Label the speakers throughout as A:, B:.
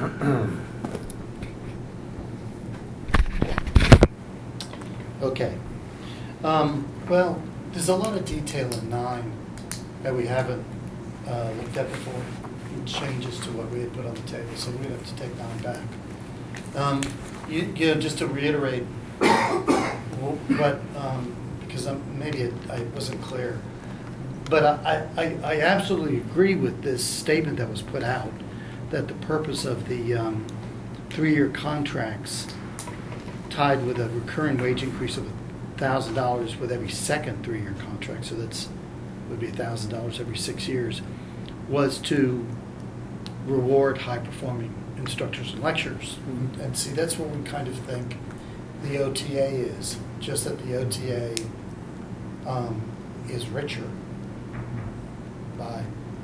A: Okay. Well, there's a lot of detail in 9 that we haven't looked at before. Changes to what we had put on the table, so we're going to have to take 9 back. Just to reiterate, what because maybe I wasn't clear, but I absolutely agree with this statement that was put out that the purpose of the 3-year contracts tied with a recurring wage increase of $1,000 with every second 3-year contract, so that's would be $1,000 every 6 years, was to reward high-performing instructors and lecturers. Mm-hmm. And see, that's what we kind of think the OTA is, just that the OTA is richer by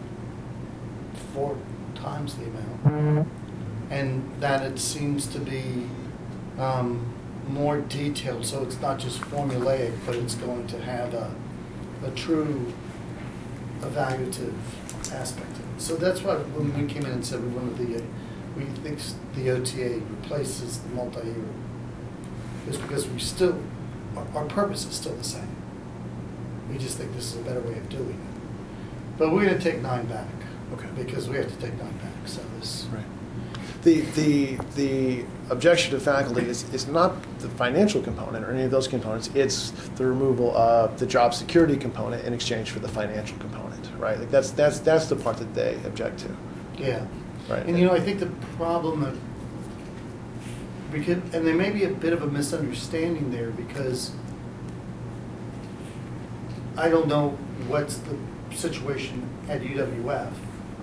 A: 4 times the amount. Mm-hmm. And that it seems to be more detailed, so it's not just formulaic, but it's going to have a true evaluative aspect of it. So that's why when we came in and said we think the OTA replaces the multi-year, is because we still, our purpose is still the same. We just think this is a better way of doing it. But we're going to take 9 back.
B: Okay.
A: Because we have to take 9 back. So this.
B: Right. The objection to faculty is not the financial component or any of those components. It's the removal of the job security component in exchange for the financial component, right? Like that's the part that they object to.
A: Yeah.
B: Right.
A: And I think the problem that and there may be a bit of a misunderstanding there, because I don't know what's the situation at UWF.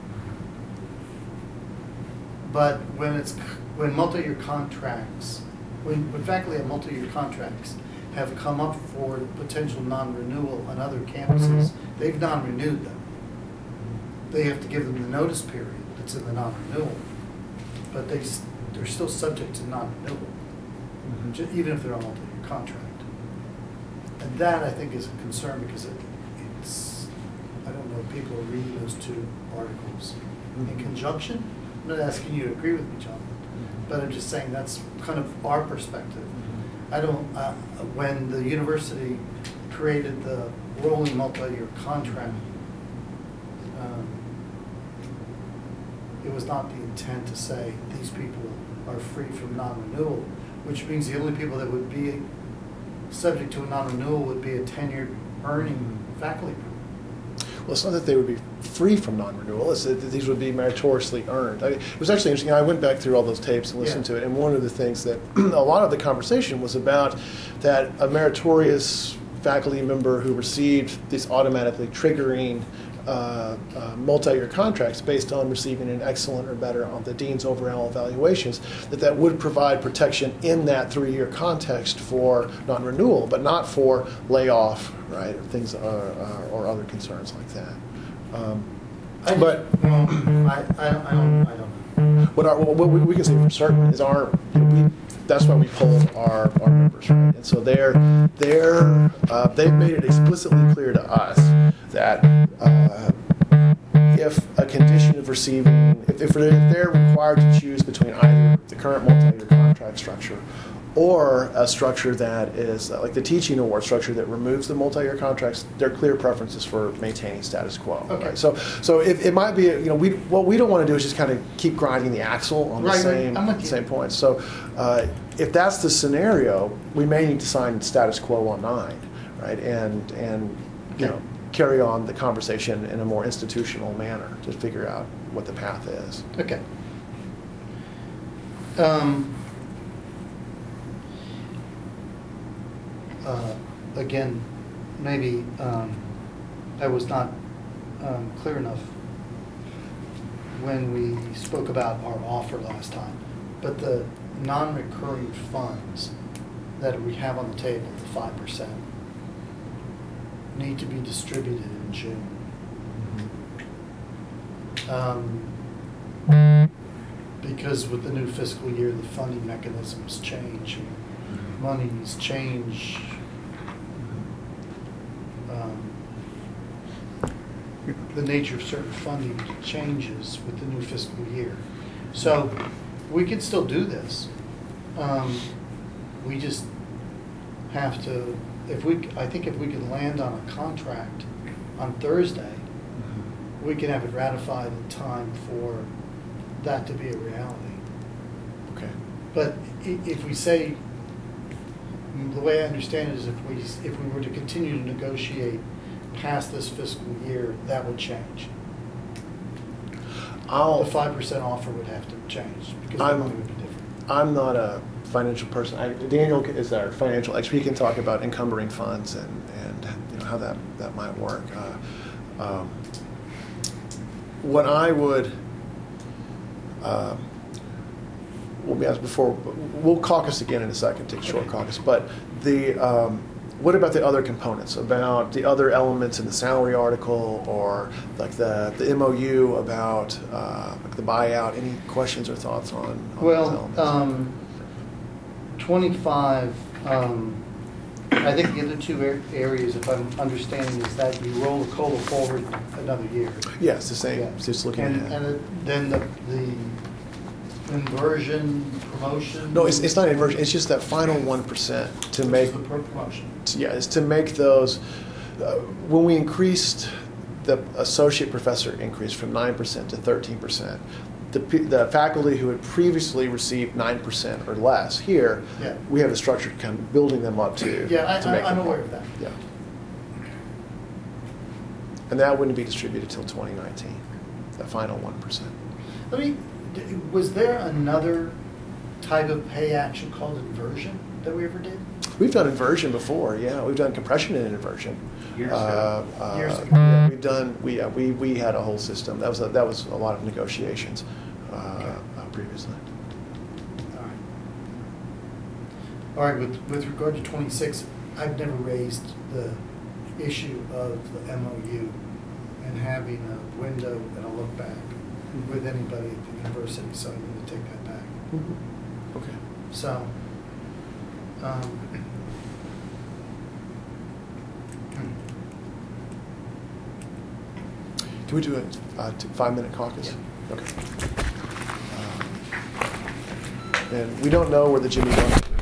A: But when multi-year contracts, when faculty have multi-year contracts have come up for potential non-renewal on other campuses, they've non-renewed them. They have to give them the notice period that's in the non-renewal, but they're still subject to non-renewal, even if they're on a multi-year contract. And that, I think, is a concern, because it's I don't know if people are reading those 2 articles in conjunction. I'm not asking you to agree with me, John, but I'm just saying that's kind of our perspective. I don't, when the university created the rolling multi-year contract, it was not the intent to say these people are free from non-renewal, which means the only people that would be subject to a non-renewal would be a tenured earning faculty member.
B: Well, it's not that they would be free from non-renewal. It's that these would be meritoriously earned. It was actually interesting. I went back through all those tapes and listened to it, and one of the things that a lot of the conversation was about that a meritorious faculty member who received these automatically triggering multi-year contracts based on receiving an excellent or better on the dean's overall evaluations, that would provide protection in that 3-year context for non-renewal, but not for layoff, right, or things or other concerns like that.
A: I don't know.
B: What we can say for certain is that's why we polled our members, right? And so they've made it explicitly clear to us that if a condition of receiving, if they're required to choose between either the current multi-year contract structure or a structure that is like the teaching award structure that removes the multi-year contracts, their clear preferences for maintaining status quo.
A: Okay.
B: Right? So it might be, what we don't want to do is just kind of keep grinding the axle on the same point. So if that's the scenario, we may need to sign status quo on 9, right? And carry on the conversation in a more institutional manner to figure out what the path is.
A: Okay. Again, maybe I was not clear enough when we spoke about our offer last time, but the non-recurring funds that we have on the table, the 5%, need to be distributed in June. Because with the new fiscal year, the funding mechanisms change, and monies change. The nature of certain funding changes with the new fiscal year. So we could still do this. We just have to, I think if we could land on a contract on Thursday, we can have it ratified in time for that to be a reality.
B: Okay.
A: But if we say, the way I understand it is if we were to continue to negotiate past this fiscal year, that would change. The 5% offer would have to change because the money would be different.
B: I'm not a financial person. Daniel is our financial expert. He can talk about encumbering funds and how that might work. What I would, we'll be asked before, we'll caucus again in a second, take a short caucus, but what about the other components, about the other elements in the salary article or like the MOU about like the buyout? Any questions or thoughts on
A: Well,
B: those elements?
A: 25, I think the other two areas, if I'm understanding, is that you roll the COLA forward another year.
B: Yes, the same.
A: Yeah.
B: Just looking ahead.
A: And then the inversion promotion?
B: No, it's not inversion. It's just that final 1% to make.
A: The promotion.
B: Yeah, it's to make those. When we increased the associate professor increase from 9% to 13%, the faculty who had previously received 9% or less here,
A: Yeah.
B: we have a structure kind of building them up to.
A: Yeah,
B: to make
A: I'm
B: them
A: aware
B: more.
A: of that.
B: Yeah. And that wouldn't be distributed till 2019. The final 1%.
A: Was there another type of pay action called inversion that we ever did?
B: We've done inversion before, yeah. We've done compression and inversion.
A: Years ago. Years ago.
B: Yeah, we've done. We had a whole system. That was a lot of negotiations previously.
A: All right. With regard to 26, I've never raised the issue of the MOU and having a window and a look back with anybody at the university, so I need to take that back.
B: Mm-hmm. Okay.
A: So,
B: Can we do a 5-minute caucus?
A: Yeah.
B: Okay. And we don't know where the Jimmy Dunn